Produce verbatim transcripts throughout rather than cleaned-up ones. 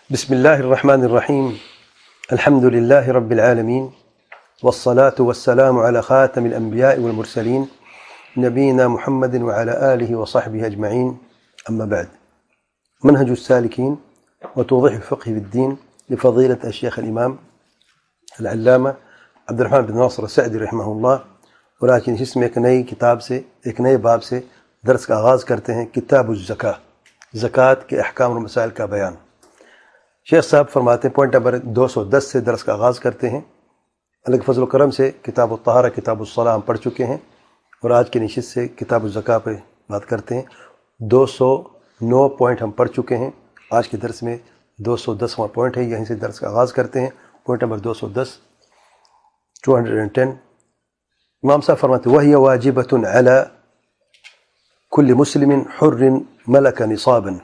بسم الله الرحمن الرحيم. الحمد لله رب العالمين، والصلاة والسلام على خاتم الأنبياء والمرسلين نبينا محمد وعلى آله وصحبه أجمعين. أما بعد، منهج السالكين وتوضيح الفقه في الدين لفضيلة الشيخ الإمام العلامة عبد الرحمن بن ناصر السعدی رحمہ اللہ. ولیکن اس میں ایک نئی کتاب سے ایک نئے باب سے درس کا آغاز کرتے ہیں. کتاب الزکاة، زکوٰۃ کے احکام اور مسائل کا بیان. شیخ صاحب فرماتے ہیں پوائنٹ نمبر دو سو دس سے درس کا آغاز کرتے ہیں. اللہ کے فضل و کرم سے کتاب الطہارہ، کتاب الصلاۃ ہم پڑھ چکے ہیں اور آج کی نشست سے کتاب الزکاة پہ بات کرتے ہیں. دو سو نو پوائنٹ ہم پڑھ چکے ہیں. آج کے درس میں دو سو دسواں پوائنٹ ہے. یہیں سے درس کا آغاز کرتے ہیں. پوائنٹ نمبر دو سو دس ٹو ہنڈریڈ اینڈ ٹین. امام صاحب فرماتے ہیں وَهِيَ وَاجِبَةٌ عَلَى كُلِّ مُسْلِمٍ حُرٍّ مَلَكَ نِصَابًا.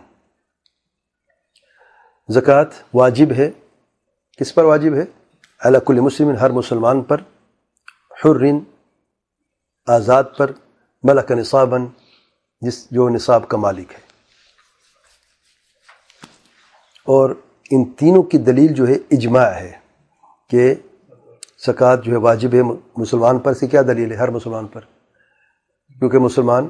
زکوٰۃ واجب ہے. کس پر واجب ہے؟ علی کل مسلم، ہر مسلمان پر، حر آزاد پر، ملک نصاباً جس جو نصاب کا مالک ہے. اور ان تینوں کی دلیل جو ہے اجماع ہے کہ زکوٰۃ جو ہے واجب ہے مسلمان پر. سے کیا دلیل ہے؟ ہر مسلمان پر، کیونکہ مسلمان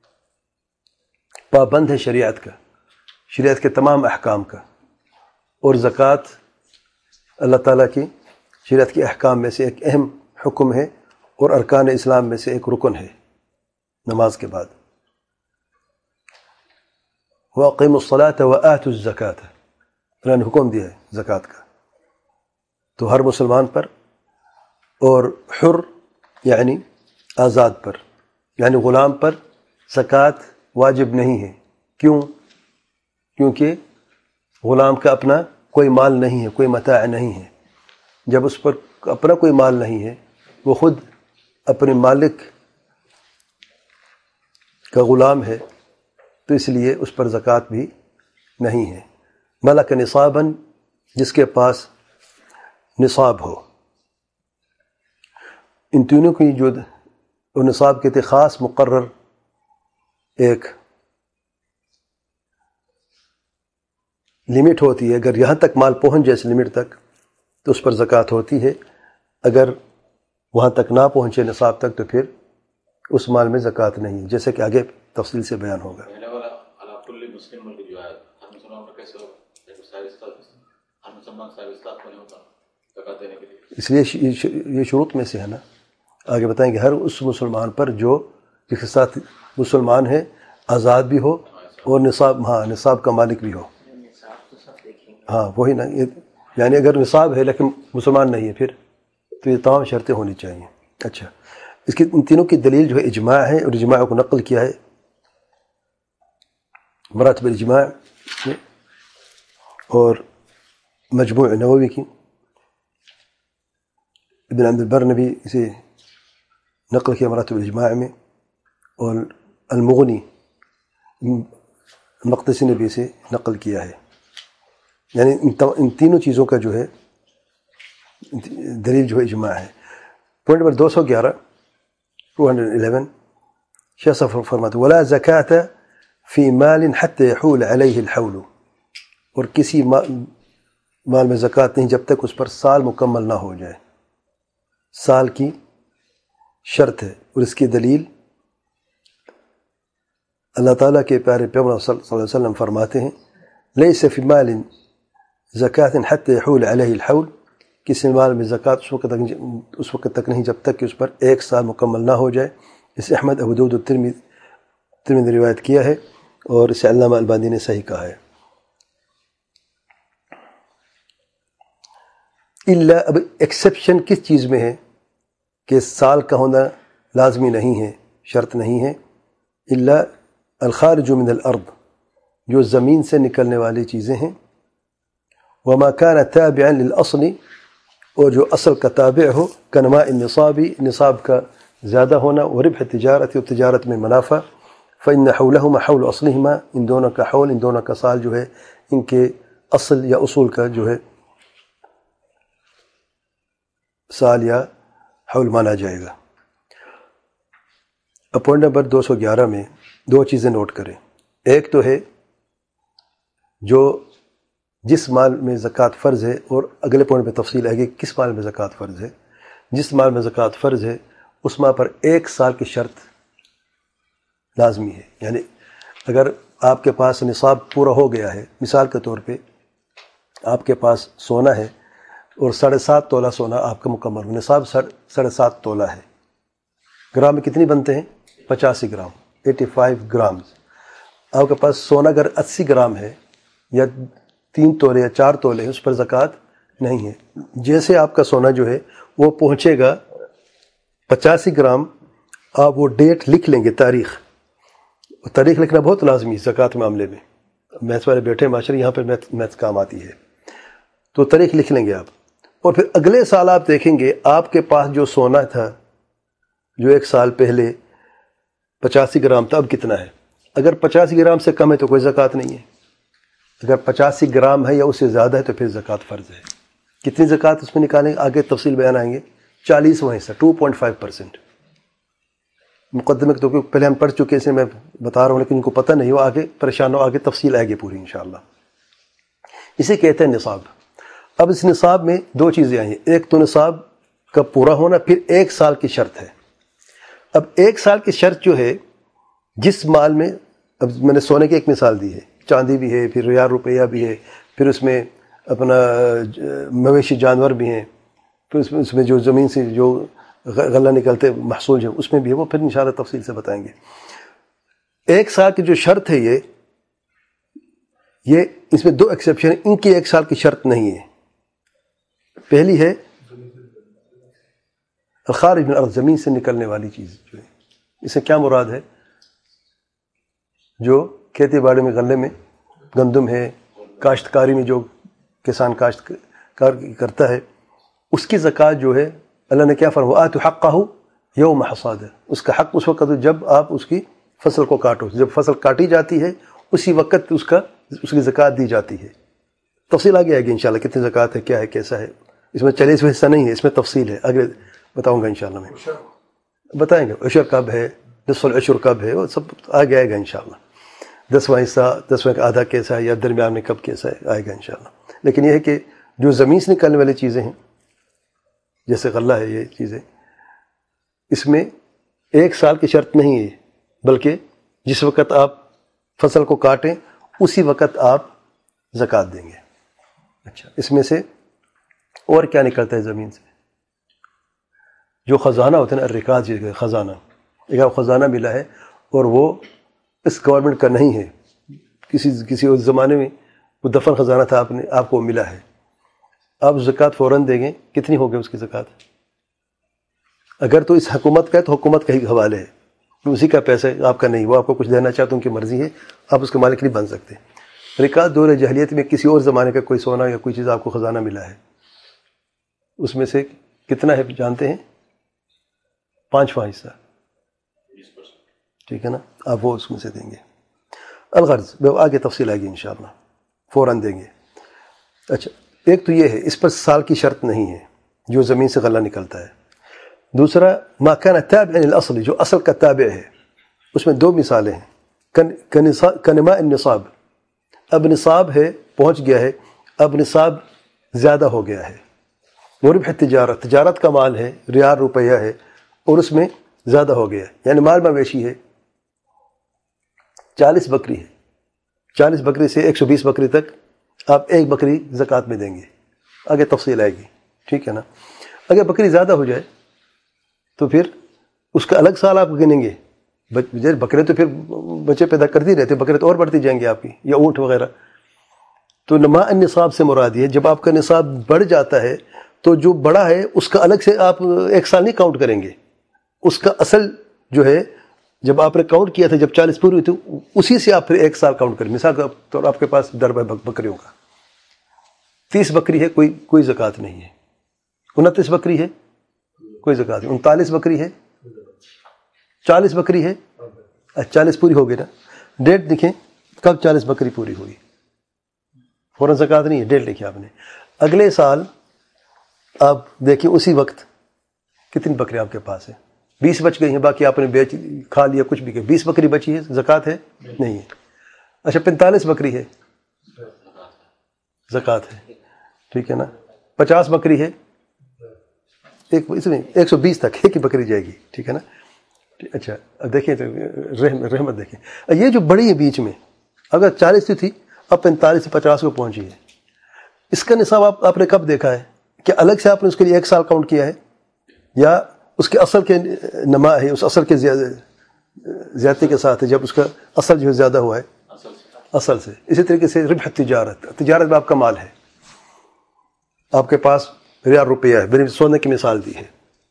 پابند ہے شریعت کا، شریعت کے تمام احکام کا. اور زکوٰۃ اللہ تعالیٰ کی شریعت کے احکام میں سے ایک اہم حکم ہے اور ارکان اسلام میں سے ایک رکن ہے نماز کے بعد. وَأَقِيمُوا الصَّلَاةَ وَآتُوا الزَّكَاةَ، اللہ نے حکم دیا ہے زکوٰۃ کا. تو ہر مسلمان پر، اور حر یعنی آزاد پر، یعنی غلام پر زکوٰۃ واجب نہیں ہے. کیوں؟ کیونکہ غلام کا اپنا کوئی مال نہیں ہے، کوئی متاع نہیں ہے. جب اس پر اپنا کوئی مال نہیں ہے، وہ خود اپنے مالک کا غلام ہے، تو اس لیے اس پر زکوٰۃ بھی نہیں ہے. ملک نصاباً، جس کے پاس نصاب ہو. ان تینوں کی جو نصاب کے تھے خاص مقرر ایک لمٹ ہوتی ہے. اگر یہاں تک مال پہنچ جائے اس لمٹ تک تو اس پر زکوٰۃ ہوتی ہے. اگر وہاں تک نہ پہنچے نصاب تک تو پھر اس مال میں زکوٰۃ نہیں ہے، جیسے کہ آگے تفصیل سے بیان ہوگا. اس لیے یہ شروط میں سے ہے نا. آگے بتائیں گے ہر اس مسلمان پر جو جس کے ساتھ مسلمان ہے، آزاد بھی ہو اور نصاب ہاں نصاب کا مالک بھی ہو. ہاں وہی نا، یعنی اگر نصاب ہے لیکن مسلمان نہیں ہے پھر تو یہ تمام شرطیں ہونی چاہیے. اچھا، اس کی ان تینوں کی دلیل جو ہے اجماع ہے، اور اجماع کو نقل کیا ہے مراتب الاجماع اور مجموع نووی کی. ابن عبد البر نے بھی اسے نقل کیا مراتب الاجماع میں، اور المغنی مقدسی نے بھی اسے نقل کیا ہے. یعنی ان تینوں چیزوں کا جو ہے دلیل جو ہے اجماع ہے. پوائنٹ نمبر دو سو گیارہ ٹو ہنڈریڈ الیون شیخ صاحب فرماتے ولا زکاة فی مال حتى يحول علیہ الحول. اور کسی مال میں زکوٰۃ نہیں جب تک اس پر سال مکمل نہ ہو جائے. سال کی شرط ہے، اور اس کی دلیل اللہ تعالیٰ کے پیارے پیغمبر صلی اللہ علیہ وسلم فرماتے ہیں لیس فی مال زکاة حتى يحول علیہ الحول. کسی مال میں زکوٰۃ اس وقت تک اس وقت تک نہیں جب تک کہ اس پر ایک سال مکمل نہ ہو جائے. اسے احمد، ابو داؤد اور ترمذی نے روایت کیا ہے، اور اسے علامہ البانی نے صحیح کہا ہے. الا، اب ایکسیپشن کس چیز میں ہے کہ سال کا ہونا لازمی نہیں ہے، شرط نہیں ہے. الا الخارج من الارض، جو زمین سے نکلنے والی چیزیں ہیں. وما كان تابعا للاصل، اور جو اصل کا تابع ہو. کنماء النصابی، نصاب کا زیادہ ہونا. وربح تجارت، اور تجارت میں منافع. فإن حولهما حول اصلهما، ان دونوں کا حول، ان دونوں کا سال جو ہے ان کے اصل یا اصول کا جو ہے سال یا حول مانا جائے گا. پوائنٹ نمبر دو سو گیارہ میں دو چیزیں نوٹ کریں. ایک تو ہے جو جس مال میں زکوٰۃ فرض ہے، اور اگلے پوائنٹ میں تفصیل آئے گی کس مال میں زکوٰۃ فرض ہے، جس مال میں زکوٰۃ فرض ہے اس مال پر ایک سال کی شرط لازمی ہے. یعنی اگر آپ کے پاس نصاب پورا ہو گیا ہے، مثال کے طور پہ آپ کے پاس سونا ہے اور ساڑھے سات تولہ سونا آپ کا مکمل ہو، نصاب ساڑھے سات تولہ ہے، گرام میں کتنی بنتے ہیں؟ پچاسی گرام، ایٹی فائیو گرامز. آپ کے پاس سونا اگر اسی گرام ہے یا تین تولے یا چار تولے ہیں، اس پر زکوٰۃ نہیں ہے. جیسے آپ کا سونا جو ہے وہ پہنچے گا پچاسی گرام، آپ وہ ڈیٹ لکھ لیں گے، تاریخ. تاریخ لکھنا بہت لازمی ہے زکوٰۃ معاملے میں. میتھس والے بیٹھے معاشرے یہاں پہ میتھ میتھس کام آتی ہے، تو تاریخ لکھ لیں گے آپ. اور پھر اگلے سال آپ دیکھیں گے آپ کے پاس جو سونا تھا جو ایک سال پہلے پچاسی گرام تھا، اب کتنا ہے. اگر پچاسی گرام سے کم ہے تو کوئی زکوٰۃ نہیں ہے، اگر پچاسی گرام ہے یا اس سے زیادہ ہے تو پھر زکوٰۃ فرض ہے. کتنی زکوٰۃ اس میں نکالیں گے آگے تفصیل بیان آئیں گے. چالیسواں حصہ، ٹو پوائنٹ فائیو پرسینٹ. مقدمے کے طور پہ پہلے ہم پڑھ چکے اسے میں بتا رہا ہوں، لیکن ان کو پتہ نہیں ہو، آگے پریشان ہو، آگے تفصیل آئے گی پوری انشاءاللہ. اسے کہتے ہیں نصاب. اب اس نصاب میں دو چیزیں آئی ہیں، ایک تو نصاب کا پورا ہونا، پھر ایک سال کی شرط ہے. اب ایک سال کی شرط جو ہے، جس مال میں، اب میں نے سونے کی ایک مثال دی ہے، چاندی بھی ہے، پھر ریال روپیہ بھی ہے، پھر اس میں اپنا مویشی جانور بھی ہیں، پھر اس میں اس میں جو زمین سے جو غلہ نکلتے محصول جو اس میں بھی ہے، وہ پھر انشاءاللہ تفصیل سے بتائیں گے. ایک سال کی جو شرط ہے یہ یہ اس میں دو ایکسیپشن ہیں، ان کی ایک سال کی شرط نہیں ہے. پہلی ہے الخارج من الارض، زمین سے نکلنے والی چیز جو ہے، اس سے کیا مراد ہے؟ جو کھیتی باڑی میں غلے میں گندم ہے، کاشتکاری میں جو کسان کاشت کار کرتا ہے، اس کی زکوٰۃ جو ہے اللہ نے کیا فرمایا؟ وآتوا حقہ یوم حصادہ، اس کا حق اس وقت جب آپ اس کی فصل کو کاٹو، جب فصل کاٹی جاتی ہے اسی وقت اس کا اس کی زکوٰۃ دی جاتی ہے. تفصیل آگے آئے گی انشاءاللہ کتنی زکوٰۃ ہے، کیا ہے، کیسا ہے. اس میں چالیسواں حصہ نہیں ہے، اس میں تفصیل ہے، آگے بتاؤں گا انشاءاللہ. میں بتائیں گے عشر کب ہے، نصف العشر کب ہے، وہ سب آگے آئے گا انشاءاللہ. دسواں حصہ، دسواں کا آدھا کیسا ہے، یا درمیان میں کب کیسا ہے، آئے گا انشاءاللہ. لیکن یہ ہے کہ جو زمین سے نکلنے والی چیزیں ہیں جیسے غلہ ہے، یہ چیزیں اس میں ایک سال کی شرط نہیں ہے، بلکہ جس وقت آپ فصل کو کاٹیں اسی وقت آپ زکوٰۃ دیں گے. اچھا، اس میں سے اور کیا نکلتا ہے زمین سے؟ جو خزانہ ہوتا ہے نا، الرکاز، یہ خزانہ، ایک آپ خزانہ ملا ہے اور وہ اس گورنمنٹ کا نہیں ہے، کسی کسی اس زمانے میں وہ دفن خزانہ تھا، آپ نے آپ کو ملا ہے، آپ زکوٰۃ فوراً دیں گے. کتنی ہوگی اس کی زکوٰۃ؟ اگر تو اس حکومت کا ہے تو حکومت کا ہی حوالے ہے، اسی کا پیسہ ہے، آپ کا نہیں. وہ آپ کو کچھ دینا چاہتے ان کی مرضی ہے، آپ اس کے مالک نہیں بن سکتے. رکاز دور جاہلیت میں کسی اور زمانے کا کوئی سونا یا کوئی چیز آپ کو خزانہ ملا ہے، اس میں سے کتنا ہے جانتے ہیں؟ پانچواں حصہ، ٹھیک ہے نا، آپ وہ اس میں سے دیں گے. الغرض آگے تفصیل آئے گی انشاءاللہ، فوراً دیں گے. اچھا، ایک تو یہ ہے، اس پر سال کی شرط نہیں ہے جو زمین سے غلہ نکلتا ہے. دوسرا ما کان تابعا للاصل، جو اصل کا تابع ہے. اس میں دو مثالیں ہیں، کنما النصاب، اب نصاب ہے، پہنچ گیا ہے، اب نصاب زیادہ ہو گیا ہے. وربح التجارت، تجارت کا مال ہے، ریال روپیہ ہے، اور اس میں زیادہ ہو گیا ہے، یعنی مال مویشی ہے، چالیس بکری ہے، چالیس بکری سے ایک سو بیس بکری تک آپ ایک بکری زکوٰۃ میں دیں گے. آگے تفصیل آئے گی، ٹھیک ہے نا. اگر بکری زیادہ ہو جائے تو پھر اس کا الگ سال آپ گنیں گے. بکرے تو پھر بچے پیدا کرتی رہتے، بکرے تو اور بڑھتی جائیں گے آپ کی، یا اونٹ وغیرہ. تو نما النصاب سے مراد ہے جب آپ کا نصاب بڑھ جاتا ہے تو جو بڑا ہے اس کا الگ سے آپ ایک سال نہیں کاؤنٹ کریں گے، اس کا اصل جو ہے جب آپ نے کاؤنٹ کیا تھا، جب چالیس پوری ہوئی تھی، اسی سے آپ پھر ایک سال کاؤنٹ کریں. مثال کے طور آپ کے پاس درب ہے بکریوں کا، تیس بکری ہے، کوئی کوئی زکوٰۃ نہیں ہے. انتیس بکری ہے، کوئی زکوٰۃ نہیں. انتالیس بکری ہے، چالیس بکری ہے، چالیس پوری ہو گئی نا. ڈیٹ لکھیں کب چالیس بکری پوری ہوئی، فوراً زکوٰۃ نہیں ہے، ڈیٹ لکھیں آپ نے. اگلے سال آپ دیکھیں اسی وقت کتنی بکری آپ کے پاس ہے، بیس بچ گئی ہیں، باقی آپ نے بیچ کھا لیا، کچھ بھی کیا، بیس بکری بچی ہے، زکوٰۃ ہے نہیں ہے. اچھا، پینتالیس بکری ہے، زکوٰۃ ہے، ٹھیک ہے نا. پچاس بکری ہے، ایک اس میں ایک سو بیس تک ایک ہی بکری جائے گی، ٹھیک ہے نا. اچھا اب دیکھیں رحم رحمت دیکھیں، یہ جو بڑی ہے بیچ میں، اگر چالیس کی تھی اب پینتالیس سے پچاس کو پہنچی ہے. اس کا نصاب آپ آپ نے کب دیکھا ہے؟ کہ الگ سے آپ نے اس کے لیے ایک سال کاؤنٹ کیا ہے، یا اس کے اصل کے نما ہے، اس اصل کے زیادتی کے ساتھ ہے، جب اس کا اصل جو ہے زیادہ ہوا ہے اصل سے. اسی طریقے سے ربح تجارت، تجارت میں آپ کا مال ہے، آپ کے پاس ریال روپیہ ہے، میں نے سونے کی مثال دی ہے،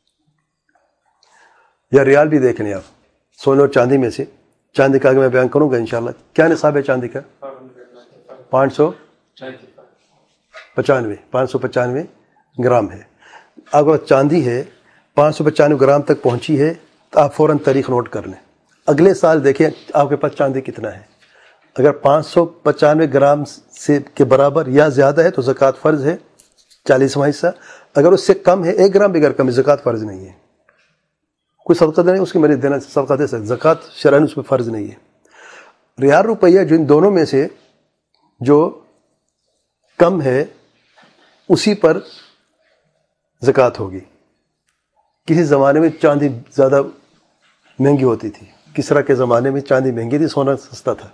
یا ریال بھی دیکھ لیں آپ، سونے اور چاندی میں سے. چاندی کا آگے میں بیان کروں گا انشاءاللہ. کیا نصاب ہے چاندی کا؟ پانچ سو پچانوے پانچ سو پچانوے گرام ہے. اگر چاندی ہے پانچ سو پچانوے گرام تک پہنچی ہے تو آپ فوراً تاریخ نوٹ کر لیں. اگلے سال دیکھیں آپ کے پاس چاندی کتنا ہے. اگر پانچ سو پچانوے گرام سے کے برابر یا زیادہ ہے تو زکوٰۃ فرض ہے چالیسواں حصہ. اگر اس سے کم ہے، ایک گرام بھی اگر کم ہے، زکوٰۃ فرض نہیں ہے. کوئی صدقہ نہیں اس کی میں دینا، صدقہ دے سکتے، زکوٰۃ شرعاً اس پہ فرض نہیں ہے. ریال روپیہ جو ان دونوں میں سے جو کم ہے اسی پر زکوٰۃ ہوگی. کسی زمانے میں چاندی زیادہ مہنگی ہوتی تھی، کسریٰ کے زمانے میں چاندی مہنگی تھی، سونا سستا تھا،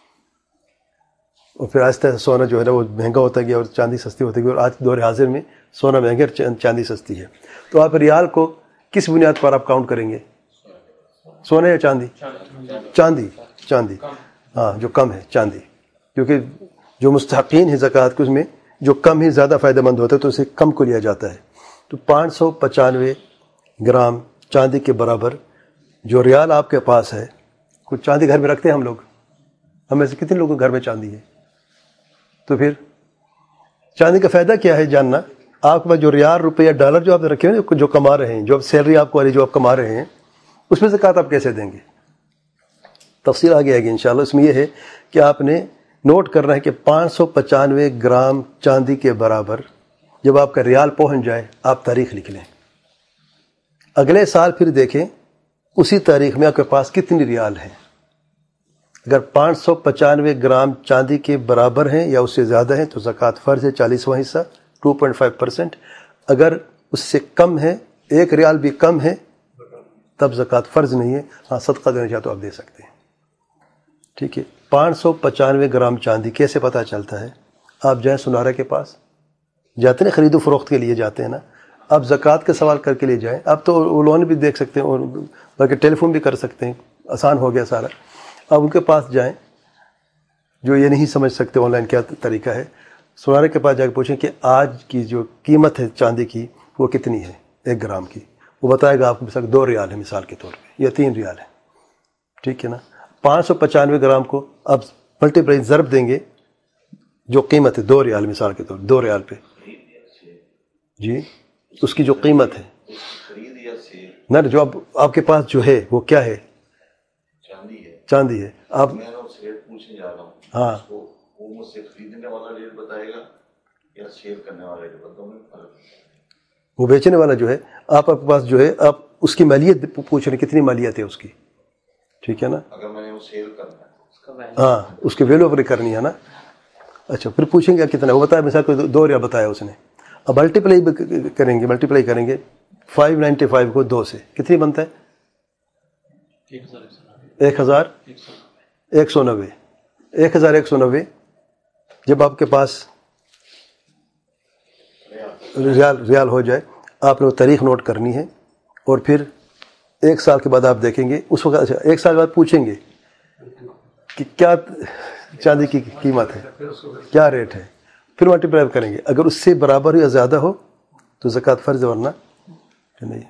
اور پھر آہستہ سونا جو ہے نا وہ مہنگا ہوتا گیا اور چاندی سستی ہوتی گئی، اور آج دور حاضر میں سونا مہنگا اور چاندی سستی ہے. تو آپ ریال کو کس بنیاد پر آپ کاؤنٹ کریں گے؟ سونا یا چاندی؟ چاندی چاندی ہاں جو کم ہے چاندی، کیونکہ جو مستحقین ہیں زکوٰۃ کے اس میں جو کم ہی زیادہ فائدہ مند ہوتا ہے تو اسے کم کو لیا جاتا ہے. تو پانچ سو پچانوے گرام چاندی کے برابر جو ریال آپ کے پاس ہے، کچھ چاندی گھر میں رکھتے ہیں ہم لوگ، ہم میں سے کتنے لوگوں کے گھر میں چاندی ہے؟ تو پھر چاندی کا فائدہ کیا ہے جاننا. آپ کے پاس جو ریال روپیہ ڈالر جو آپ نے رکھے ہیں، جو کما رہے ہیں، جو آپ سیلری آپ کو والی جو آپ کما رہے ہیں، اس میں زکوٰۃ آپ کیسے دیں گے؟ تفصیل آگے آئے گی انشاءاللہ. اس میں یہ ہے کہ آپ نے نوٹ کرنا ہے کہ پانچ سو پچانوے گرام چاندی کے برابر جب آپ کا ریال پہنچ جائے آپ تاریخ لکھ لیں. اگلے سال پھر دیکھیں اسی تاریخ میں آپ کے پاس کتنی ریال ہیں. اگر پانچ سو پچانوے گرام چاندی کے برابر ہیں یا اس سے زیادہ ہیں تو زکوٰۃ فرض ہے چالیسواں حصہ ٹو پوائنٹ فائیو پرسینٹ. اگر اس سے کم ہے، ایک ریال بھی کم ہے، تب زکوٰۃ فرض نہیں ہے. ہاں صدقہ دینا چاہے تو آپ دے سکتے ہیں، ٹھیک ہے. پانچ سو پچانوے گرام چاندی کیسے پتہ چلتا ہے؟ آپ جائیں سنارے کے پاس، جاتے ہیں خرید و فروخت کے لیے جاتے ہیں نا، آپ زکوٰۃ کا سوال کر کے لیے جائیں. آپ تو لون بھی دیکھ سکتے ہیں اور بلکہ ٹیلی فون بھی کر سکتے ہیں، آسان ہو گیا سارا. آپ ان کے پاس جائیں جو یہ نہیں سمجھ سکتے آن لائن کیا طریقہ ہے. سنارے کے پاس جا کے پوچھیں کہ آج کی جو قیمت ہے چاندی کی وہ کتنی ہے ایک گرام کی. وہ بتائے گا آپ کو مثال دو ریال ہے مثال کے طور پہ، یا تین ریال ہے، ٹھیک ہے نا. پانچ سو پچانوے گرام کو اب ملٹی پلائی ضرب دیں گے جو قیمت ہے دو ریال مثال کے طور پہ، دو ریال پہ جی اس کی جو قیمت ہے نہ جو اب آپ کے پاس جو ہے وہ کیا ہے؟ چاندی ہے. آپ ہاں وہ بیچنے والا جو ہے آپ کے پاس جو ہے آپ اس کی مالیت پوچھ رہے ہیں کتنی مالیت ہے اس کی، ٹھیک ہے نا. اگر میں نے وہ سیل کرنا ہے ہاں اس کی ویلو اپنی کرنی ہے نا. اچھا پھر پوچھیں گے کتنا، وہ بتایا مثال کو دو ریال بتایا اس نے. اب ملٹی پلائی کریں گے ملٹی پلائی کریں گے فائیو نائنٹی فائیو کو دو سے کتنی بنتا ہے؟ ایک ہزار ایک سو نوے. ایک ہزار ایک سو نوے جب آپ کے پاس ریال ریال ہو جائے آپ نے وہ تاریخ نوٹ کرنی ہے، اور پھر ایک سال کے بعد آپ دیکھیں گے اس وقت. اچھا ایک سال بعد پوچھیں گے کہ کیا چاندی کی قیمت ہے، کیا ریٹ ہے، پھر ملٹی پلائی کریں گے. اگر اس سے برابر یا زیادہ ہو تو زکوٰۃ فرض ہے، ورنہ نہیں.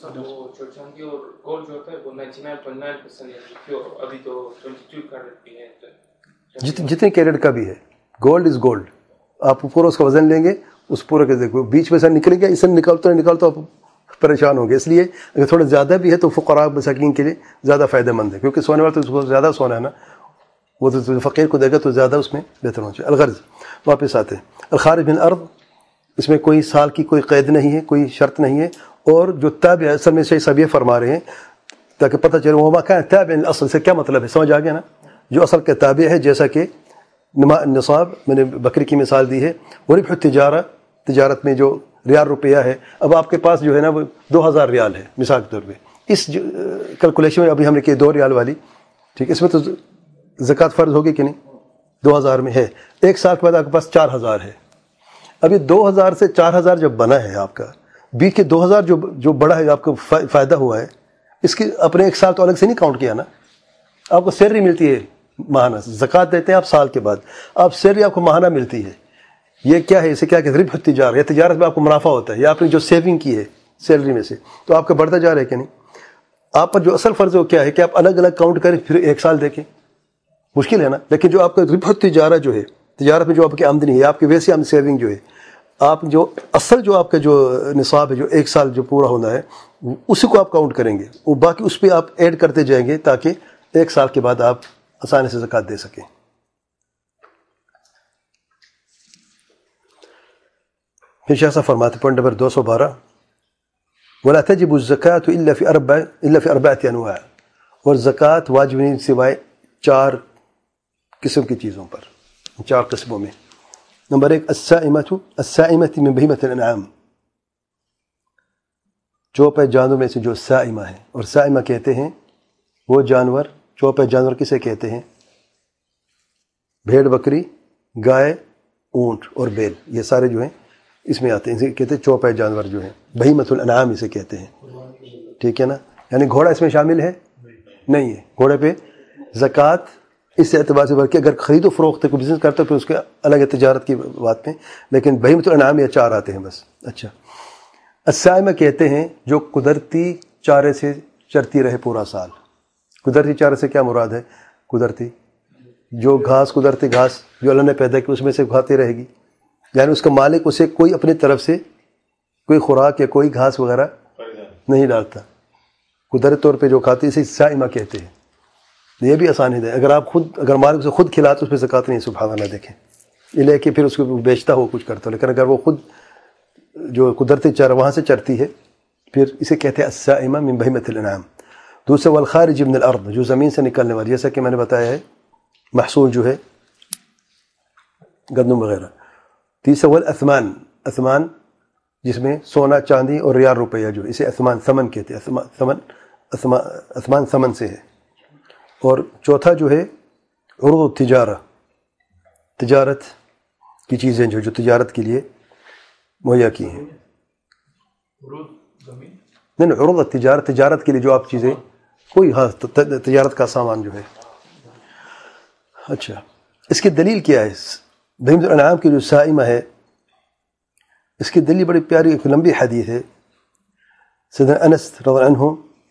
جتنے کیرٹ کا بھی ہے گولڈ از گولڈ. آپ پورا اس کا وزن لیں گے، اس پورے کے دیکھو بیچ میں سے نکل گیا، اسے نکالتا نکالتا آپ پریشان ہوں گے. اس لیے اگر تھوڑا زیادہ بھی ہے تو فقراء مساکین کے لیے زیادہ فائدہ مند ہے، کیونکہ سونے والا تو اس کو زیادہ سونا ہے نا، وہ تو فقیر کو دے گا تو زیادہ اس میں بہتر ہونا چاہیے. الغرض واپس آتے ہیں. الخارج من الارض اس میں کوئی سال کی کوئی قید نہیں ہے، کوئی شرط نہیں ہے. اور جو تابع اصل میں سے سب یہ فرما رہے ہیں تاکہ پتہ چلے وہ مکان تابع الاصل سے کیا مطلب ہے، سمجھ آ گیا نا. جو اصل کے تابع ہے، جیسا کہ نصاب میں نے بکری کی مثال دی ہے، وہ ربح التجارہ، تجارت میں جو ریال روپیہ ہے، اب آپ کے پاس جو ہے نا وہ دو ہزار ریال ہے مثال کے طور پہ، اس کیلکولیشن میں ابھی ہم نے کی دو ریال والی، ٹھیک، اس میں تو زکوٰۃ فرض ہوگی کہ نہیں؟ دو ہزار میں ہے، ایک سال کے بعد آپ کے پاس چار ہزار ہے. ابھی دو ہزار سے چار ہزار جب بنا ہے آپ کا، بیچ کے دو ہزار جو جو بڑا ہے آپ کو فائدہ ہوا ہے، اس کی اپنے ایک سال تو الگ سے نہیں کاؤنٹ کیا نا. آپ کو سیلری ملتی ہے ماہانہ، زکوٰۃ دیتے ہیں آپ سال کے بعد، آپ سیلری آپ کو ماہانہ ملتی ہے. یہ کیا ہے؟ اسے کیا کہتے ہیں؟ ربح التجارہ. یا تجارت میں آپ کو منافع ہوتا ہے، یا آپ نے جو سیونگ کی ہے سیلری میں سے تو آپ کا بڑھتا جا رہا ہے کہ نہیں. آپ پر جو اصل فرض ہے وہ کیا ہے کہ آپ الگ الگ کاؤنٹ کریں پھر ایک سال دیکھیں، مشکل ہے نا. لیکن جو آپ کا ربح التجارہ جو ہے، تجارت میں جو آپ کی آمدنی ہے، آپ کی ویسی آمدنی سیونگ جو ہے، آپ جو اصل جو آپ کا جو نصاب ہے جو ایک سال جو پورا ہونا ہے اسی کو آپ کاؤنٹ کریں گے، وہ باقی اس پہ آپ ایڈ کرتے جائیں گے تاکہ ایک سال کے بعد آپ آسانی سے زکوٰۃ دے سکیں. پھر شاہ صاحب فرماتے پوائنٹ نمبر دو سو بارہ، ولا تجب الزکاة الا فی اربع الا فی اربعۃ انواع، اور زکوٰۃ واجب نہیں سوائے چار قسم کی چیزوں پر، چار قسموں میں. نمبر ایک السائمۃ السائمۃ من بہیمۃ الانعام، چوپے جانوروں میں سے جو سائمہ ہے. اور سائمہ کہتے ہیں وہ جانور، چوپے جانور کسے کہتے ہیں؟ بھیڑ، بکری، گائے، اونٹ اور بیل، یہ سارے جو ہیں اس میں آتے ہیں، اسے کہتے ہیں چوپے جانور جو ہیں، بہیمۃ الانعام اسے کہتے ہیں. ٹھیک ہے نا. یعنی گھوڑا اس میں شامل ہے نہیں ہے، گھوڑے پہ زکوٰۃ اس اعتبار سے بلکہ اگر خرید و فروخت کو بزنس کرتا ہے پھر اس کے الگ ہے تجارت کی بات میں، لیکن بہیمۃ الانعام یہ چار آتے ہیں بس. اچھا، السائمہ کہتے ہیں جو قدرتی چارے سے چرتی رہے پورا سال. قدرتی چارے سے کیا مراد ہے؟ قدرتی جو گھاس، قدرتی گھاس جو اللہ نے پیدا کی اس میں سے کھاتی رہے گی، یعنی اس کا مالک اسے کوئی اپنی طرف سے کوئی خوراک یا کوئی گھاس وغیرہ نہیں ڈالتا، قدرتی طور پہ جو کھاتی اسے سائمہ کہتے ہیں. یہ بھی آسان ہے، اگر آپ خود اگر مالک اسے خود کھلاتے اس پہ زکوٰۃ نہیں. سبحان اللہ، دیکھیں یہ لے کے پھر اس کو بیچتا ہو کچھ کرتا ہو، لیکن اگر وہ خود جو قدرتی چارہ وہاں سے چرتی ہے پھر اسے کہتے ہیں السائمہ من بہیمۃ الانعام. دوسرے والخارج من الارض، جو زمین سے نکلنے والی، جیسا کہ میں نے بتایا ہے محصول جو ہے گندم وغیرہ. تیسرا والاثمان، اثمان جس میں سونا، چاندی اور ریال روپیہ جو اسے اثمان ثمن کہتے ہیں، ثمن اثمان ثمن سے ہے. اور چوتھا جو ہے عروض التجارہ، تجارت کی چیزیں جو جو تجارت کے لیے مہیا کی ہیں. نہیں نہیں عروض التجارت، تجارت کے لیے جو آپ چیزیں کوئی، ہاں تجارت کا سامان جو ہے. اچھا، اس کی دلیل کیا ہے؟ بہیمۃ الانعام کی جو سائمہ ہے اس کی دلیل بڑی پیاری ایک لمبی حدیث ہے. سیدنا انس رضی اللہ عنہ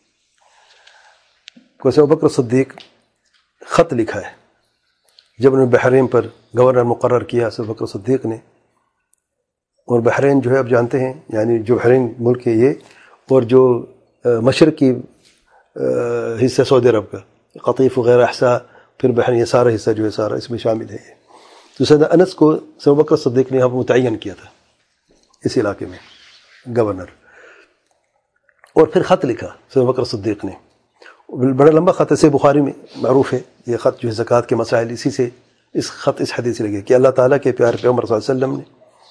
کو ابو بکر صدیق خط لکھا ہے جب انہوں نے بحرین پر گورنر مقرر کیا ابو بکر صدیق نے. اور بحرین جو ہے آپ جانتے ہیں، یعنی جو بحرین ملک ہے یہ، اور جو مشرقی حصہ سعودی عرب کا قطیف وغیرہ احساء، پھر بحرین، یہ سارا حصہ جو ہے سارا اس میں شامل ہے. تو سیدنا انس کو ابو بکر صدیق نے یہاں متعین کیا تھا اس علاقے میں گورنر، اور پھر خط لکھا ابو بکر صدیق نے، بڑا لمبا خط ہے، سے بخاری میں معروف ہے یہ خط جو ہے زکوٰۃ کے مسائل اسی سے، اس خط اس حدیث سے لگے کہ اللہ تعالیٰ کے پیارے پیغمبر صلی اللہ علیہ وسلم نے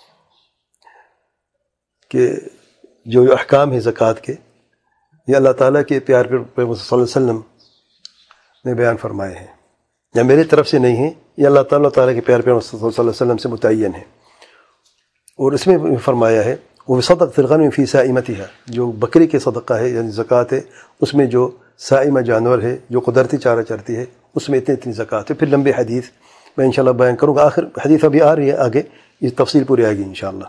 کہ جو احکام ہیں زکوٰۃ کے یہ اللہ تعالیٰ کے پیارے پیغمبر صلی اللہ علیہ وسلم نے بیان فرمائے ہیں، یا میری طرف سے نہیں ہیں، یہ اللہ تعالیٰ تعالیٰ کے پیارے پیغمبر صلی اللہ علیہ وسلم سے متعین ہے. اور اس میں فرمایا ہے وہ صدق فی الغنم فی سائمتها، جو بکری کے صدقہ ہے یعنی زکوٰۃ ہے اس میں جو سائمہ جانور ہے جو قدرتی چارہ چرتی ہے اس میں اتنی اتنی زکوٰۃ ہے. پھر لمبی حدیث میں انشاءاللہ بیان کروں گا، آخر حدیث ابھی آ رہی ہے آگے، یہ تفصیل پوری آئے گی انشاءاللہ.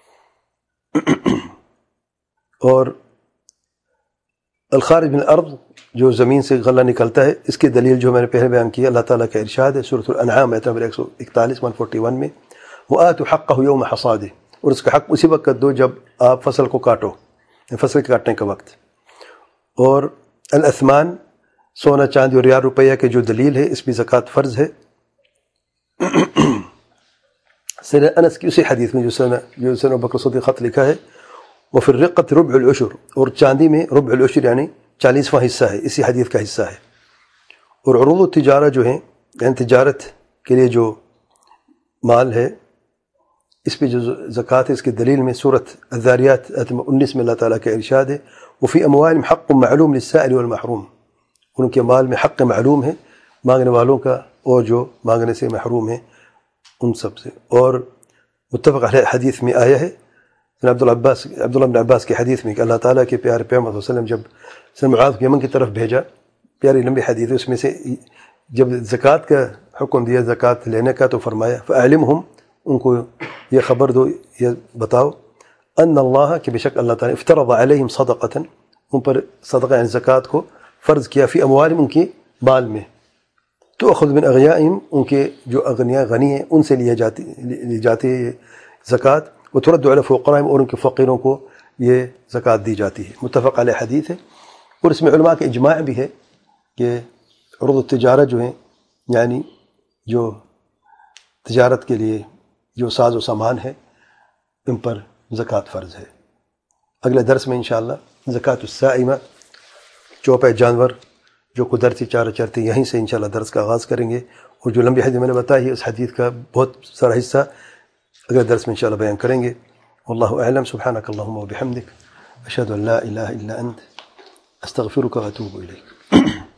اور الخارج من الارض، جو زمین سے غلہ نکلتا ہے، اس کی دلیل جو میں نے پہلے بیان کی، اللہ تعالیٰ کا ارشاد ہے سورۃ الانعام آیت نمبر ایک سو اکتالیس ایک سو اکتالیس میں، وآتوا حقہ یوم حصادہ، اور اس کا حق اسی وقت دو جب آپ فصل کو کاٹو، فصل کاٹنے کا وقت. اور الاثمان، سونا، چاندی اور ریال روپیہ کے جو دلیل ہے اس میں زکوٰۃ فرض ہے. سیدنا انس کی اسی حدیث میں جو سیدنا جو سیدنا ابو بکر صدیق خط لکھا ہے، وفی الرقۃ ربع العشر، اور چاندی میں ربع العشر یعنی چالیسواں حصہ ہے، اسی حدیث کا حصہ ہے. اور عروض التجارہ جو ہیں یعنی تجارت کے لیے جو مال ہے، اس پہ جو زکوٰۃ ہے اس کی دلیل میں سورۃ الذاریات انیس میں اللہ تعالیٰ کا ارشاد ہے وفی اموالہم حق معلوم للسائل والمحروم، ان کے مال میں حق معلوم ہے مانگنے والوں کا اور جو مانگنے سے محروم ہیں ان سب سے۔ اور متفق علیہ حدیث میں آیا ہے عبد العباس عبداللہ بن عباس کی حدیث میں کہ اللہ تعالیٰ کے پیارے پیغمبر صلی اللہ علیہ وسلم جب سن معاذ کو یمن کی طرف بھیجا، پیاری لمبی حدیث ہے، اس میں سے جب زکوٰۃ کا حکم دیا زکوٰۃ لینے کا تو فرمایا فَأَعْلِمْهُمْ، ان کو یہ خبر دو، یہ بتاؤ، ان اللہ کہ بے شک اللہ تعالیٰ افترض علیہم صدقۃ، ان پر صدقہ یعنی زکوٰۃ کو فرض کیا، فی اموالہم ان کی مال میں، تؤخذ من اغنیائہم ان کے جو اغنیاء غنی ہیں ان سے لیا جاتی لی جاتی ہے زکوٰۃ، وترد علی فقراءہم اور ان کے فقیروں کو یہ زکوٰۃ دی جاتی ہے۔ متفق علیہ حدیث ہے، اور اس میں علماء کا اجماع بھی ہے کہ عروض التجارہ جو ہیں یعنی جو تجارت کے لیے جو ساز و سامان ہے ان پر زکوٰۃ فرض ہے۔ اگلے درس میں انشاءاللہ زکوٰۃ السائمہ، چوپے جانور جو قدرتی چارہ چرتے، یہیں سے انشاءاللہ درس کا آغاز کریں گے، اور جو لمبی حدیث میں نے بتائی ہے اس حدیث کا بہت سارا حصہ اگلے درس میں انشاءاللہ بیان کریں گے۔ واللہ اعلم، سبحانک اللہم و بحمدک، اشہد ان لا الہ الا انت، استغفرک و اتوب الیک۔